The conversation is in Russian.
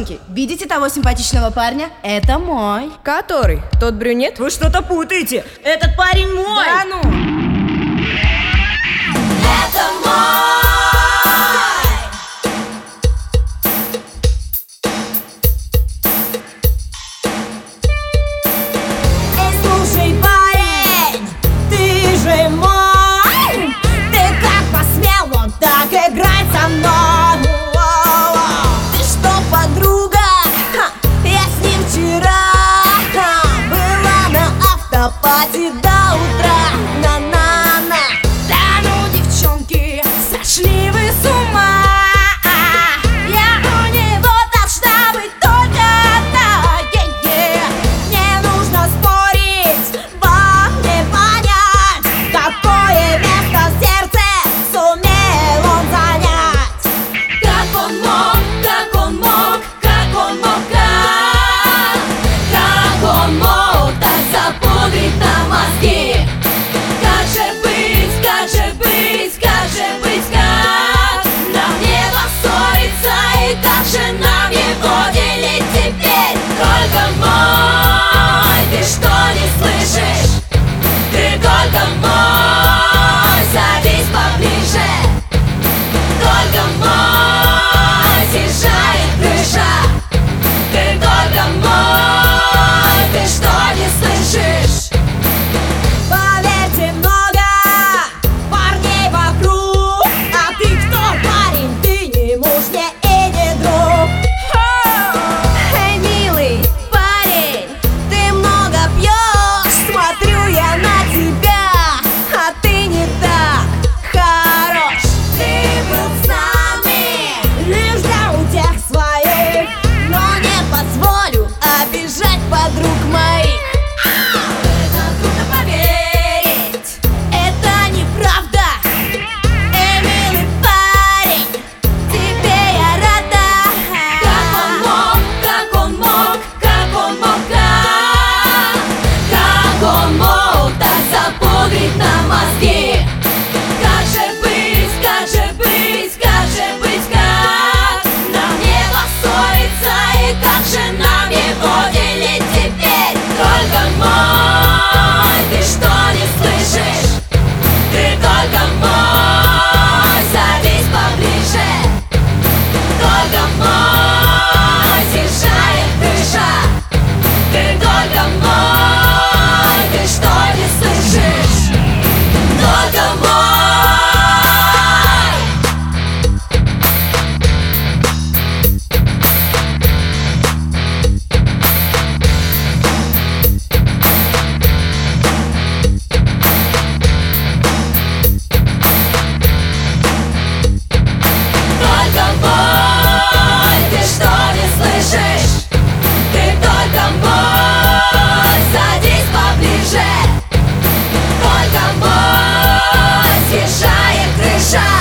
Девчонки, видите того симпатичного парня? Это мой. Который? Тот брюнет? Вы что-то путаете. Этот парень мой. Да ну! Это мой. Эй, слушай, парень, ты же мой. Ты как посмел вот так играть со мной? Ты что, подруга? Я с ним вчера была на автопати до утра. На-на-на. Да ну, девчонки, сошли вы с ума. Я у него должна быть только одна. Не нужно спорить, вам не понять, какое место в сердце сумел он занять. Как он мог, как он мог, как он мог, как он мог так запудрить нам мозги. Как же быть, как же быть, как же быть, как нам не поссориться и как же нам его делить теперь? Только мой, ты что не слышишь? Ты только мой, садись поближе. Только мой, съезжает крыша. Ты только мой, ты что не слышишь? Поверьте, много парней вокруг. А ты кто, парень? Ты не муж мне и не друг. Эй, милый парень, ты много пьешь. Смотрю я на тебя, а ты не так хорош. Ты был с нами лишь для утех своих, но не позволю обижать подруг моих. Это трудно поверить, это неправда. Эй, милый парень, тебе я рада. Как он мог, как он мог, как он мог, как он мог так запудрить нам мозги? Как же быть, как же быть, как же быть, как нам не поссориться и как же нам его делить теперь? Только мой, ты что не слышишь? Ты только мой, садись поближе. Только мой, съезжает крыша. Ты только мой, ты что не слышишь? Только мой. Только мой, ты что не слышишь? Ты только мой, садись поближе. Только мой, съезжает крыша.